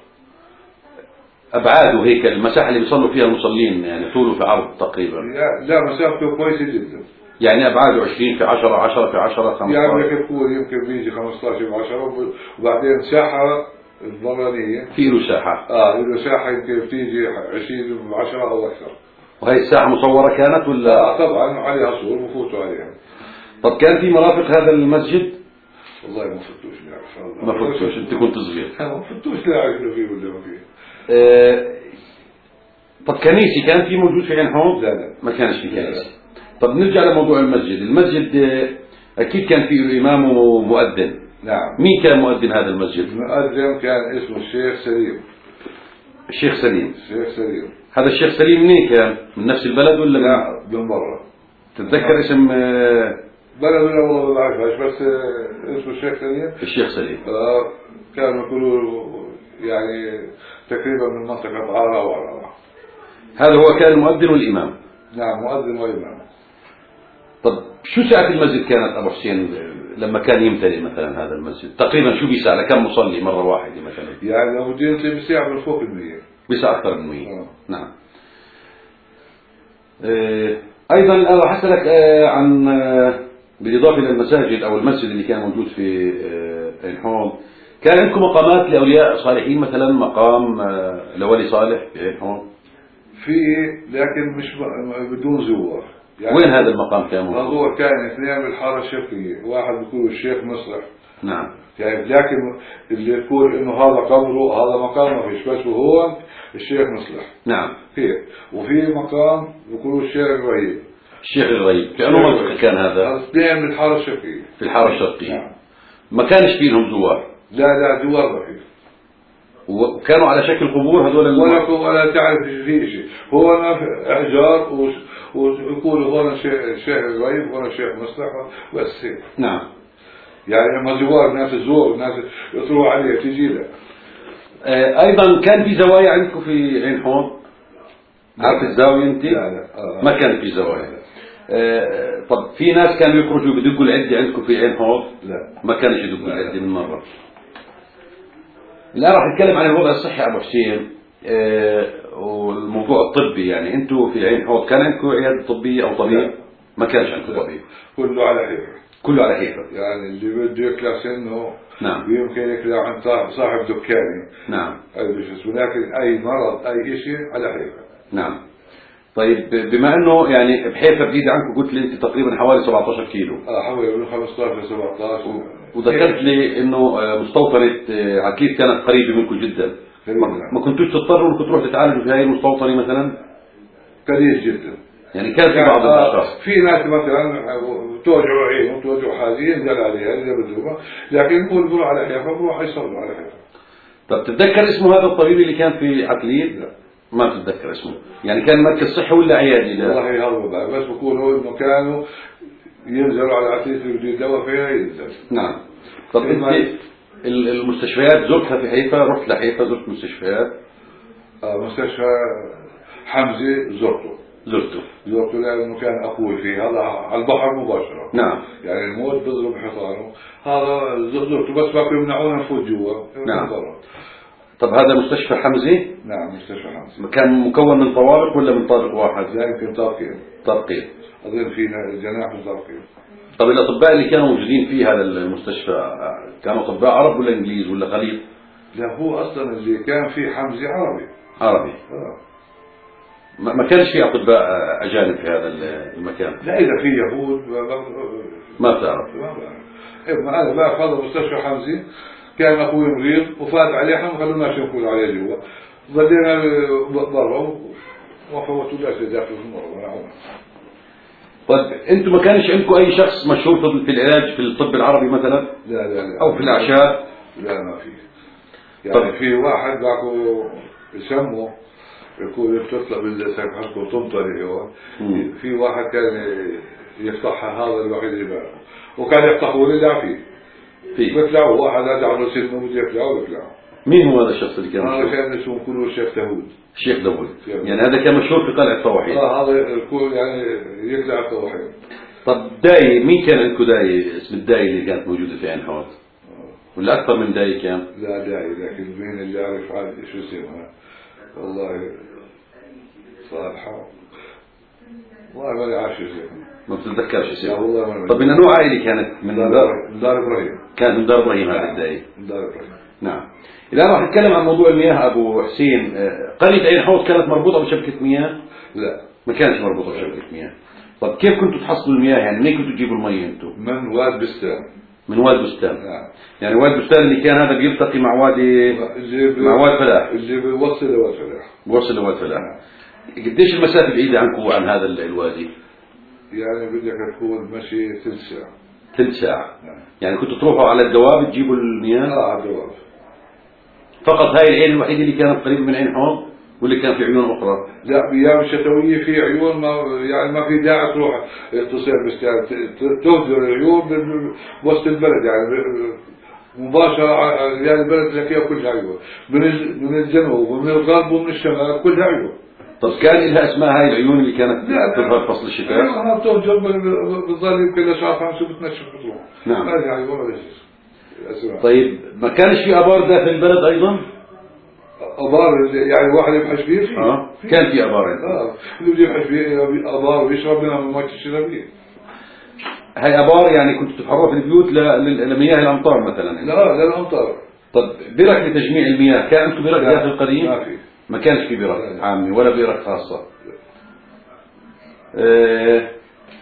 أبعاده هيك المساحة اللي بيصلوا فيها المصلين يعني طوله في عرض تقريبا؟ لا مسافته كويسة جدا. يعني أبعاده عشرين في عشرة عشرة في عشرة خمسة عشر. يعني بدك تقول يمكن بيجي خمسة عشر في عشرة وبعدين ساحة البرانية. في له ساحة. اه له ساحة يمكن بتيجي عشرين في عشرة أو أكثر. وهي الساحة مصورة كانت ولا؟ لا طبعا عليها صور بفوتوا عليها. طب كان في مرافق هذا المسجد؟ والله ما فتوش لا أعرف. ما فتوش أنت كنت صغير. ما فتوش لا أعرف إنه فيه ولا ما فيه. أه طب كنيسة كان في موجود في عين حوض؟ لا لا ما كانش في كنيسة. طب نرجع لموضوع المسجد. المسجد أكيد كان فيه إمام ومؤذن. نعم. مين كان مؤذن هذا المسجد؟ المؤذن كان اسمه الشيخ سليم. الشيخ سليم. الشيخ سليم. هذا الشيخ سليم منين كان؟ من نفس البلد ولا؟ لا من برا. تتذكر اسم؟ بلد ولا والله ما بعرفش بس اسمه الشيخ سليم. الشيخ سليم. آه كانوا يقولوا يعني تقريبا من منطقة عارة وعرارة. هذا هو كان المؤذن والإمام. نعم مؤذن وإمام. طب شو ساعة المسجد كانت أبو حسين لما كان يمتلئ مثلا هذا المسجد؟ تقريبا شو بيساع لكم مصلي مرة واحدة مثلا؟ يعني لو بدي بيساع من فوق المية. بيساع أكثر من مية. آه. نعم. آه، أيضا أنا راح أسألك آه، عن آه، بالإضافة إلى المساجد أو المسجد اللي كان موجود في آه، عين حوض، كان عندكم مقامات لأولياء صالحين مثلا مقام آه، لولي صالح في عين حوض؟ في، لكن مش ب- بدون زوار. يعني وين هذا المقام كان موجود؟ هو كان اثنين بالحارة الشرقية، واحد بيكون الشيخ مصلح، نعم. يعني لكن اللي يقول انه هذا قبره هذا مقام ما فيش، بس وهو الشيخ مصلح نعم. هيك. وفي مقام بيقولوا الشيخ الرهيب. الشيخ الغريب في أنه منطقة كان هذا؟ اثنين بالحارة الشرقية. في الحارة الشرقية. نعم. ما كانش فيه لهم زوار؟ لا لا زوار ما فيه. وكانوا على شكل قبور هذول الم- ولا ولا تعرف في شيء، هو احجار وش- ويقولوا هون الشيخ الشيخ الرهيب هون الشيخ مصلح بس هيك. نعم. يعني لما زوار الناس تزور الناس يطلعوا عليه تيجي له. آه، أيضا كان في زوايا عندكم في عين حوض؟ عارف الزاوية أنت؟ لا لا آه. ما كان في زوايا. آه، طب في ناس كانوا يخرجوا بدقوا العدة عندكم في عين حوض؟ لا ما كانش يدقوا العدة من مرة. الآن راح نتكلم عن الوضع الصحي أبو حسين آه، والموضوع الطبي. يعني أنتم في عين حوض كان عندكم عيادة طبية أو طبيب؟ لا. ما كانش عندكم لا. طبيب؟ كله على حيفا. كله على حيفا. يعني اللي بده يكلع سنه نعم. يمكن يكلع عن صاحب صاحب دكاني. نعم. ولكن أي مرض أي شيء على حيفا. نعم. طيب بما انه يعني بحيفا بعيدة عنكم، قلت لي انت تقريبا حوالي سبعة عشر كيلو. اه حوالي من خمسة عشر ل سبعة عشر. وذكرت لي انه آه، مستوطنة آه، عكيف كانت قريبة منكم جدا. ما ما كنتوش تضطروا انكم تروحوا تتعالجوا في هاي المستوطنة مثلا؟ قليل جدا. يعني كان في يعني بعض آه الاشخاص. في ناس مثلا توجعوا عينهم توجعوا حاجين ينزل عليها اللي بدهم، لكن يقول بروح على حيفا بروح يصلوا على حيفا. طب تتذكر اسمه هذا الطبيب اللي كان في عقليل؟ لا ما تتذكر اسمه. يعني كان مركز صحي ولا عيادي؟ لا والله هذا بس بقولوا انه كانوا ينزلوا على عتيق يجي دواء فيها ينزل. نعم. طب انت ال- المستشفيات زرتها في حيفا؟ رحت لحيفا زرت مستشفيات؟ آه مستشفى حمزة زرته. زرته. زرته لأنه كان أخوي فيه، هذا على البحر مباشرة. نعم. يعني الموت بيضرب حصانه، هذا زرته بس ما يمنعونا نفوت جوا. نعم. طب هذا مستشفى حمزة؟ نعم مستشفى حمزة. كان مكون من طوارق ولا من طارق واحد؟ لا يمكن طارقين. طارقين. أظن في جناح من طارقين. طب الأطباء اللي كانوا موجودين في هذا المستشفى كانوا أطباء عرب ولا إنجليز ولا خليط؟ لا هو أصلا اللي كان في حمزة عربي. عربي. آه. ما ما كانش في أطباء أجانب في هذا المكان؟ لا إذا في يهود ما بتعرف. ما بعرف. إيه ما أنا بقى فاضل مستشفى حمزة، كان أخوي مريض وفات عليه حم خلونا نشوفه عليه جوا، ظلينا برا وفوتوا لا داخل المرة. طيب أنتم ما كانش عندكم أي شخص مشهور في العلاج في الطب العربي مثلا؟ لا لا لا. أو في الأعشاب؟ لا ما في. يعني في واحد باكو يسموه يقول تطلع باللسان حقه تمطري هو. في واحد كان يفتحها هذا الوحيد اللي بقى. وكان يفتحوا لي لا فيه. في. بيطلعوا واحد هذا على سنه بده يطلعوا بيطلعوا. مين هو هذا الشخص اللي كان هذا مشهور؟ كان اسمه كله الشيخ داوود. الشيخ داوود. يعني هذا كان مشهور في قلعة طواحين. اه هذا الكل يعني يطلع الطواحين. طب داي، مين كان عندكم داي؟ اسم الداي اللي كانت موجودة في عين حوض؟ ولا أكثر من داي كان؟ لا داعي، لكن مين اللي يعرف عاد شو اسمها؟ والله صالحة والله ما عارف شو اسمها. ما بتتذكرش اسمها؟ لا والله ما. طب من أنواع عائلة كانت؟ من دار دار إبراهيم. كانت من دار إبراهيم هذا الداي. دار إبراهيم. نعم. الآن راح نتكلم عن موضوع المياه أبو حسين. قرية عين حوض كانت مربوطة بشبكة مياه؟ لا ما كانش مربوطة بشبكة مياه. طب كيف كنتوا تحصلوا المياه؟ يعني منين كنتوا تجيبوا المية أنتم؟ من واد بستان. من واد بستان. نعم. يعني واد بستان اللي كان هذا بيلتقي مع وادي اللي مع واد فلاح. اللي بيوصل لواد فلاح. بوصل لواد فلاح. نعم. قديش المسافة بعيدة عنكم وعن هذا الوادي؟ يعني بدك تكون مشي ثلث ساعة. ثلث ساعة. نعم. يعني كنتوا تروحوا على الدواب تجيبوا المياه؟ اه على الدواب. فقط هاي العين الوحيدة اللي كانت قريبة من عين حوض واللي كان في عيون أخرى؟ لا بأيام الشتوية في عيون ما يعني ما في داعي تروح تصير بس يعني تبذر العيون بوسط البلد يعني مباشرة، يعني البلد اللي فيها كلها عيون من من الجنوب ومن الغرب ومن الشمال كلها عيون. طب كان لها اسماء هاي العيون اللي كانت تظهر فصل الشتاء؟ أنا بتوجر بالظل يمكن لشعر خمسة بتنشف بتروح. نعم. هذه عيون ولا شيء. طيب ما كانش في آبار داخل البلد أيضا؟ ابار يعني واحد يبحث فيه فيه اه كان في ابار عندكم. اه اللي بده يبحث فيه ابار ويشرب منها من ميه الشرابيه. هاي ابار يعني كنتوا تفحروها في البيوت ل- ل- لمياه الامطار مثلا؟ لا للامطار. طب برك لتجميع المياه كان انتم برك داخل القرية؟ ما في، ما كانش في برك لا لا. عامة ولا برك خاصة. آه،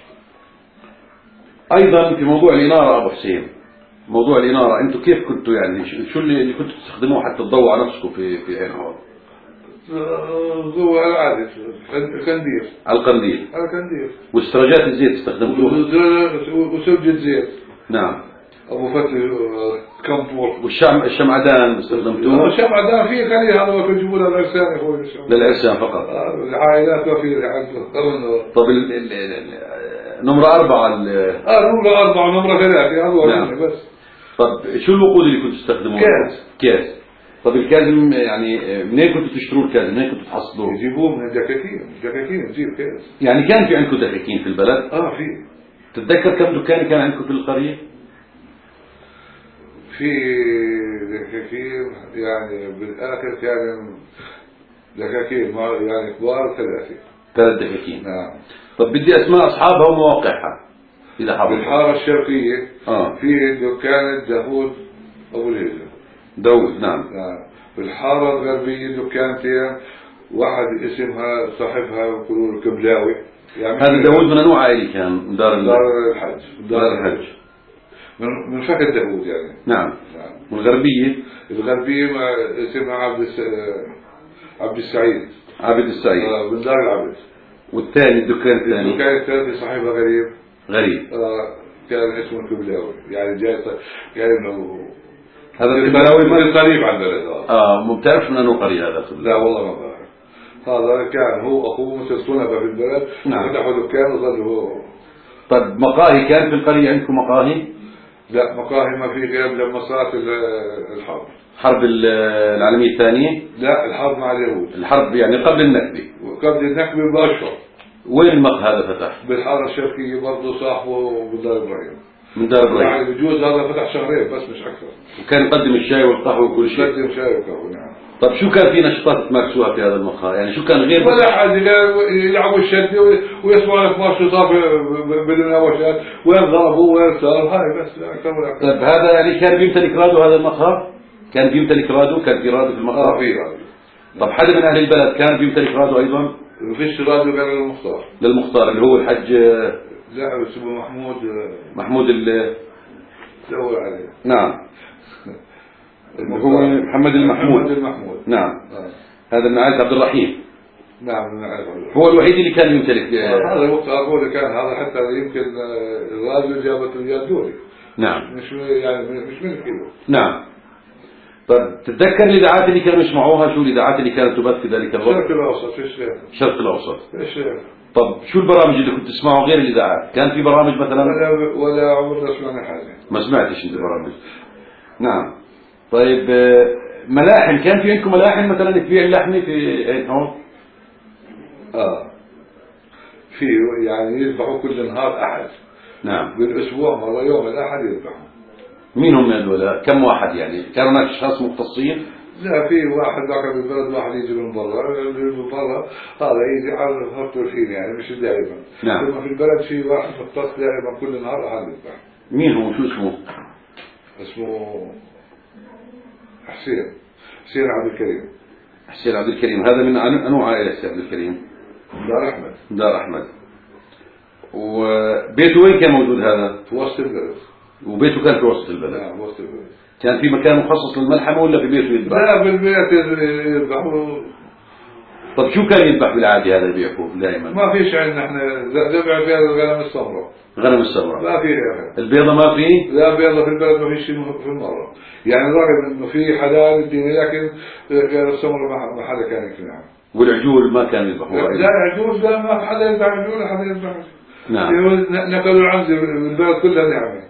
ايضا في موضوع الانارة ابو حسين، موضوع الانارة انتم كيف كنتوا يعني ش- شو اللي اللي كنتوا تستخدموه حتى تضووا على نفسكم في في عين عوض؟ ضوء على العادة الكندير. على القنديل. على الكندير. واسترجات الزيت استخدمتوها؟ وسرجة زيت. نعم. ابو فتح كمبور. والشمع الشمعدان استخدمتوه؟ الشمع ده فيه خليه هذا وقت يجيبوا لها العرسان يا اخوي. للعرسان فقط. آه، العائلات وفي طب ال ال ال نمرة أربعة ال اه نمرة أربعة ونمرة ثلاثة هذا نعم. بس. طب شو الوقود اللي كنتوا تستخدموه؟ كاز. كاز. طب الكازم يعني منين كنتوا تشتروا الكازم؟ منين كنتوا تحصلوه؟ يجيبوه من الدكاكين، الدكاكين نجيب كاز. يعني كان في عندكم دكاكين في البلد؟ اه في. تتذكر كم دكان كان عندكم في القرية؟ في دكاكين يعني بالاخر كان دكاكين يعني كبار ثلاثة. ثلاث دكاكين. نعم. طب بدي اسماء اصحابها ومواقعها اذا حضرت. بالحارة الشرقية اه في دكان داوود ابو الهجرة. داوود نعم. نعم. بالحارة الغربية دكانتين، واحد اسمها صاحبها يقولوا له كبلاوي. يعني هذا داوود من انواع عائلي كان من دار ال- دار الحج. دار الحج. من من فقد داوود يعني. نعم. نعم. والغربية الغربية ما اسمها عبد الس... عبد السعيد. عابد السعيد. آه من دار العبد. والثاني الدكان الثاني الدكان الثاني صاحبها غريب. غريب. آه كان اسمه كبلاوي يعني جاي يعني انه هذا الكبلاوي ما قريب عن البلد. اه اه ما بتعرفش من انه قرية هذا الكبلاوي؟ لا والله ما بعرف. هذا كان هو اخوه مثل صنبه في البلد. نعم. فتحوا دكان وظل هو. طيب مقاهي كان في القرية عندكم مقاهي؟ لا مقاهي ما في غير لما صارت الحرب. حرب ال- العالمية الثانية؟ لا الحرب مع اليهود. الحرب يعني قبل النكبة. وقبل النكبة بأشهر. وين المقهى هذا فتح؟ بالحارة الشرقية برضه صاحبه بدار إبراهيم. من دار ابراهيم. يعني بجوز هذا فتح شهرين بس مش أكثر. وكان يقدم الشاي والقهوة وكل شيء. قدم شاي وقهوة. نعم. طب شو كان في نشاطات تمارسوها في هذا المقهى؟ يعني شو كان غير ولا حد يلعبوا الشدة ويسمعوا لك ماتش صار بالمناوشات وين ضربوا وين صار هاي بس لا أكثر ولا أكثر. طيب هذا يعني كان بيمتلك رادو هذا المقهى؟ كان بيمتلك رادو؟ كان في رادو في المقهى؟ آه في راديو. طب حدا من أهل البلد كان بيمتلك رادو أيضا؟ ما فيش راديو غير المختار. للمختار اللي هو الحج لا اسمه محمود. محمود ال دور عليه. نعم. اللي هو محمد المحمود. محمد المحمود. نعم. آه. هذا من عائلة عبد الرحيم. نعم من عائلة. هو الوحيد اللي كان يمتلك. هذا المختار هو اللي كان هذا حتى يمكن الراديو جابته اياه دوري. نعم. مش يعني مش من كيلو. نعم. طيب تتذكر الإذاعات اللي كانوا يسمعوها؟ شو الإذاعات اللي كانت تبث في ذلك الوقت؟ الشرق الأوسط فيش غير. الشرق الأوسط. فيش غير. طب شو البرامج اللي كنت تسمعها غير الإذاعات؟ كان في برامج مثلا؟ ولا ولا عمرنا سمعنا حاجة. ما سمعتش انت برامج. نعم. طيب آه، ملاحم، كان في عندكم ملاحم مثلا تبيع اللحمة في عين هون؟ اه في يعني يذبحوا كل نهار أحد. نعم. بالأسبوع مرة يوم الأحد يذبحوا. مين هم هذول؟ كم واحد يعني؟ كانوا هناك أشخاص مختصين؟ لا في واحد ذاك بالبلد واحد يجي من برا من برا هذا يجي على خط الحين يعني مش دائما. نعم. ثم في البلد في واحد مختص دائما كل نهار أحد يذبح. مين هو؟ شو اسمه؟ اسمه حسين حسين عبد الكريم. حسين عبد الكريم. هذا من أن- أنواع عائلة عبد الكريم. دار أحمد. دار أحمد. وبيته وين كان موجود هذا؟ في وسط البلد. وبيته كان في وسط البلد. نعم وسط البلد. كان في مكان مخصص للملحمة ولا في بيته يذبح؟ لا بالبيت يذبحوا. طب شو كان يذبح بالعادة هذا اللي بيحكوا دائما؟ ما فيش عندنا احنا ذبح فيها الغنم السمراء. غنم السمراء. ما في يا اخي. البيضة ما في؟ لا بيضة في البلد ما في شيء في المرة. يعني رغم انه في حلال الدين لكن غير السمراء ما حدا كان يقنعها. والعجول ما كان يذبحوها؟ لا عجوز لا ما حدا يذبح عجول ولا حدا يذبح. نعم. نقلوا العنزة البلد كلها نعمة.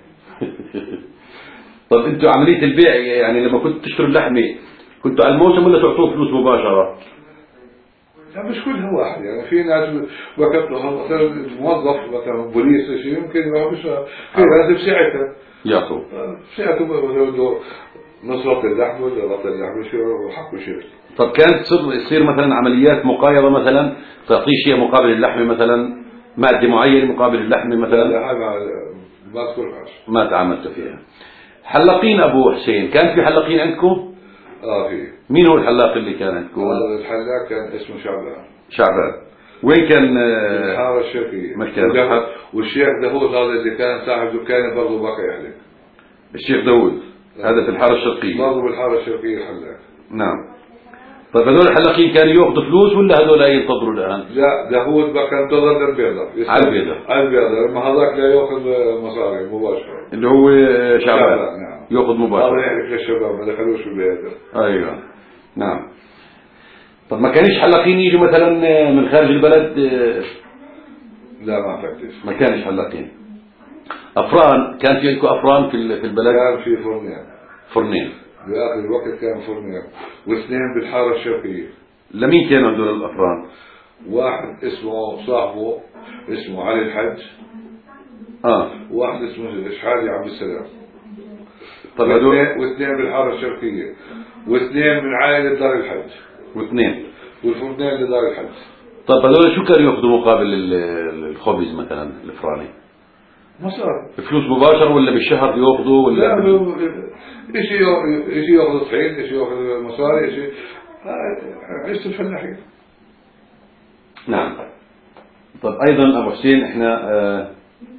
طب انتوا عملية البيع يعني لما كنتوا تشتروا اللحمة كنتوا على الموسم ولا تعطوه فلوس مباشرة؟ لا مش كلها واحد يعني في ناس وقت مثلا موظف مثلا بوليس شيء يمكن ما مش في ناس بساعتها يعطوا. بساعته نص وقت اللحم ولا وقت اللحم شو حقه شيء. طب كانت تصير يصير مثلا عمليات مقايضة مثلا تعطيه شيء مقابل اللحم مثلا مادة معينة مقابل اللحم مثلا؟ لا هذا ما تذكرهاش. ما تعاملت فيها. حلاقين أبو حسين كان في حلاقين عندكم؟ اه في. مين هو الحلاق اللي كان عندكم؟ هذا الحلاق كان اسمه شعبان. شعبان. وين كان؟ الحارة الشرقية. مكان. والشيخ داوود هذا اللي كان صاحب دكان برضه بقى يحلق. الشيخ داوود هذا في الحارة الشرقية. برضه بالحارة الشرقية الحلاق. نعم. طيب هذول الحلاقين كانوا ياخذوا فلوس ولا هذول ينتظروا الآن؟ لا داوود بقى كان ينتظر للبيضة. على البيضة. على البيضة لما هذاك لا ياخذ مصاري مباشرة. اللي هو شعبان. نعم. ياخذ مباشرة. هذا يحلق للشباب ما دخلوش في البيضة. أيوه. نعم. طب ما كانش حلاقين يجوا مثلا من خارج البلد؟ لا ما اعتقدش. ما كانش حلاقين. أفران كان في عندكم أفران في في البلد؟ كان في فرنين. فرنين. بآخر الوقت كان فرنين واثنين بالحارة الشرقية. لمين كانوا هذول الأفران؟ واحد اسمه صاحبه اسمه علي الحج. اه. واحد اسمه إشحالي عبد السلام. طب هذول واثنين بالحارة الشرقية واثنين من عائلة دار الحج. واثنين. والفرنين لدار الحج. طب هذول شو كانوا ياخذوا مقابل الخبز مثلا الفراني؟ مصاري. فلوس مباشر ولا بالشهر ياخذوا ولا؟ لا شيء شيء ياخذ طحين شيء ياخذ مصاري شيء عيشة الفلاحين. نعم. طب أيضا أبو حسين إحنا آه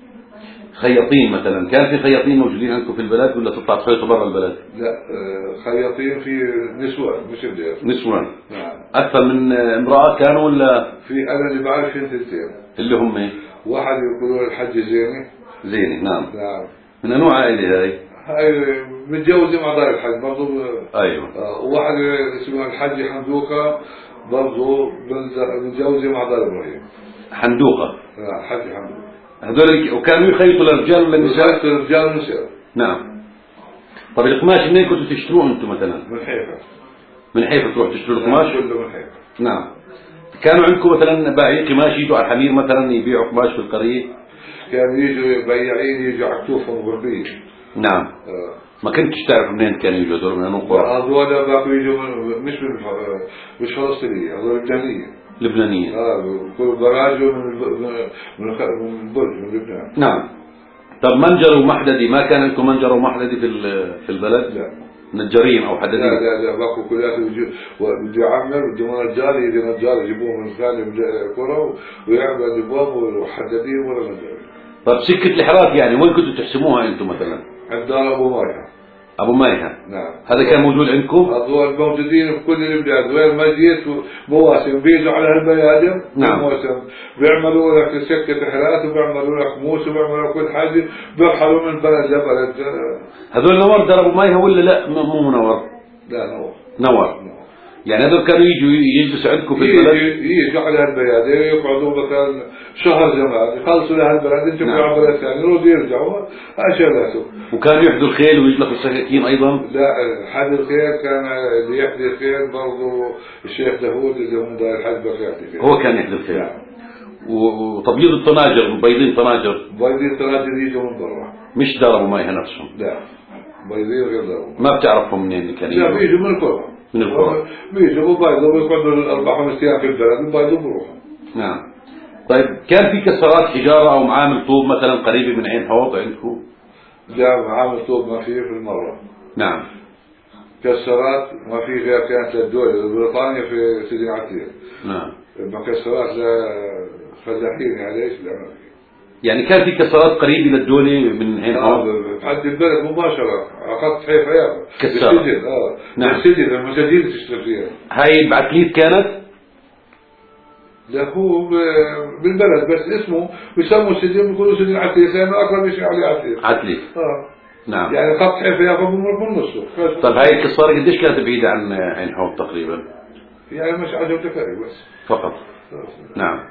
خياطين مثلا كان في خياطين موجودين عندكم في البلد ولا تطلع تخيطوا برا البلد؟ لا خياطين في نسوان مش رجال. نسوان. نعم. أكثر من امرأة كانوا ولا؟ في أنا اللي بعرف في اثنتين. اللي هم؟ واحد يقولون الحج زيني. زيني نعم. نعم. من أنواع عائلة هاي؟ هاي متجوزة مع دار الحج برضو. أيوه. وواحد اسمه الحج حمدوكة برضو متجوزة مع دار إبراهيم. حمدوكة. نعم حج حمدوكة. هذول وكانوا يخيطوا للرجال ولا النساء؟ يخيطوا للرجال والنساء. نعم. طب القماش منين كنتوا تشتروه انتم مثلا؟ من حيفا. من حيفا تروح تشتروا القماش؟ كله من حيفا. نعم. كانوا عندكم مثلا بايعين قماش يجوا على الحمير مثلا يبيعوا قماش في القرية؟ كانوا يجوا بياعين يجوا على كتوفهم غربية. نعم. آه. ما كنتش تعرف منين كانوا يجوا هذول من انو قرى؟ هذول باقوا يجوا من مش من مش فلسطينية هذول لبنانية. لبنانية. اه كل براجوا من من من البرج من لبنان. نعم. طب منجر ومحددي ما كان عندكم منجر ومحددي في في البلد؟ لا. نجارين او حدادين؟ لا لا لا باقوا كلياتهم يجوا بده يعمل بده نجار يجي نجار يجيبوه من ثاني كرة ويعمل الابواب وحدادين ولا نجارين. طب سكة الحراك يعني وين كنتوا تحسموها انتم مثلا؟ عند دار ابو مايها. ابو مايها. نعم. هذا كان موجود عندكم؟ هذول موجودين في كل البلاد وين ما جيت مواسم بيجوا على هالبيادم. نعم. مواسم بيعملوا لك سكة حرات وبيعملوا لك موس وبيعملوا لك كل حاجة بيرحلوا من بلد لبلد. هذول نور دار ابو مايها ولا لا مو منور؟ لا نور. نور. يعني هذول كانوا يجوا يجلسوا عندكم في البلد؟ يجوا على هالبيادم يقعدوا مثلا شهر زمان يخلصوا لهالبلد ينتقلوا على بلد ثاني يروحوا يرجعوا هاي شغلاتهم. وكانوا يحدوا الخيل ويجلقوا السكاكين ايضا؟ لا حد الخيل كان اللي يحدي الخيل برضه الشيخ داوود اللي هو دار الحج بقى يحدي الخيل. هو كان يحدي الخيل. نعم. وتبييض الطناجر مبيضين طناجر؟ بيضين طناجر يجوا من برا. مش دار ابو مايها نفسهم؟ لا بيضين غير دار. ما بتعرفهم منين اللي كانوا يجوا؟ لا بيجوا من القرى. من القرى. بيجوا وبيضوا ويقعدوا اربع خمس ايام في البلد وبيضوا بروحوا. نعم. طيب كان في كسرات حجاره او معامل طوب مثلا قريبه من عين حوض عندكم؟ لا معامل طوب ما فيه في المره. نعم. كسرات ما في غير كانت للدولة بريطانيا في سيدي عتيق. نعم. مكسرات لفلاحين يعني ليش لا ما في. يعني كان في كسرات قريبة للدولة من عين حوض؟ حد البلد مباشرة خط حيفا يابا. كسرة. بالسجن اه. نعم. بالسجن المساجين تشتغل فيها. هاي بعتليت كانت؟ لا هو بالبلد بس اسمه بيسموا السجن بيقولوا سجن عتيق لأنه أقرب شيء عليه عتيق. عتيق. اه. نعم. يعني خط حيفا يابا من نصه. طيب هاي الكسارة قديش كانت بعيدة عن عين حوض تقريبا؟ يعني مش عشرة دقائق بس. فقط. نعم.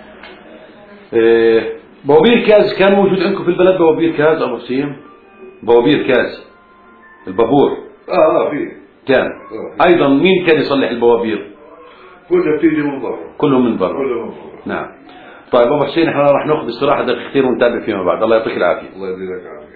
إيه بوابير كاز كان موجود عندكم في البلد بوابير كاز أبو حسين؟ بوابير كاز البابور. اه اه في. كان. آه أيضا مين كان يصلح البوابير؟ كلها بتيجي من برا. كلهم من برا. كلهم من برا. نعم. طيب أبو حسين احنا راح ناخذ استراحة دقيقتين ونتابع فيما بعد. الله يعطيك العافية. الله يديلك العافية.